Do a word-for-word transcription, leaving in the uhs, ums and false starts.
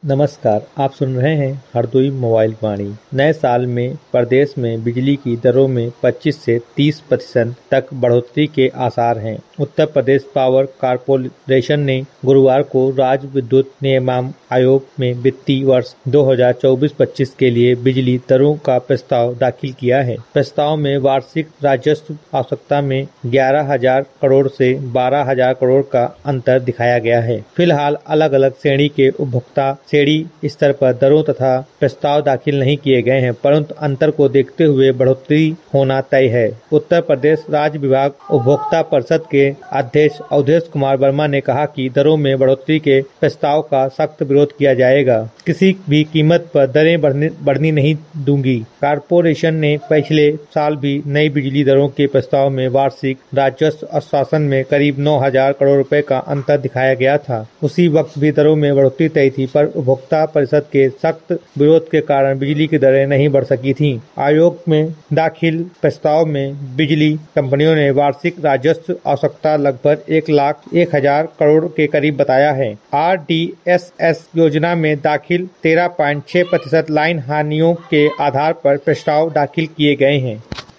नमस्कार, आप सुन रहे हैं हरदोई मोबाइल वाणी। नए साल में प्रदेश में बिजली की दरों में पच्चीस से तीस प्रतिशत तक बढ़ोतरी के आसार हैं। उत्तर प्रदेश पावर कॉर्पोरेशन ने गुरुवार को राज्य विद्युत नियामक आयोग में वित्तीय वर्ष दो हज़ार चौबीस पच्चीस के लिए बिजली दरों का प्रस्ताव दाखिल किया है। प्रस्ताव में वार्षिक राजस्व आवश्यकता में ग्यारह हजार करोड़ से बारह हजार करोड़ का अंतर दिखाया गया है। फिलहाल अलग अलग श्रेणी के उपभोक्ता श्रेणी स्तर पर दरों तथा प्रस्ताव दाखिल नहीं किए गए हैं, परंतु अंतर को देखते हुए बढ़ोतरी होना तय है। उत्तर प्रदेश राज्य विभाग उपभोक्ता परिषद के अध्यक्ष अवधेश कुमार वर्मा ने कहा कि दरों में बढ़ोतरी के प्रस्ताव का सख्त विरोध किया जाएगा। किसी भी कीमत पर दरें बढ़ने बढ़नी नहीं दूंगी। कॉर्पोरेशन ने पिछले साल भी नई बिजली दरों के प्रस्ताव में वार्षिक राजस्व आश्वासन में करीब नौ हजार करोड़ रुपए का अंतर दिखाया गया था। उसी वक्त भी दरों में बढ़ोतरी तय थी, पर उपभोक्ता परिषद के सख्त विरोध के कारण बिजली की दरें नहीं बढ़ सकी थीं। आयोग में दाखिल प्रस्ताव में बिजली कंपनियों ने वार्षिक राजस्व आवश्यकता लगभग एक लाख एक हजार करोड़ के करीब बताया है। आर डी एस एस योजना में दाखिल तेरह पॉइंट छह प्रतिशत लाइन हानियों के आधार पर प्रस्ताव दाखिल किए गए हैं।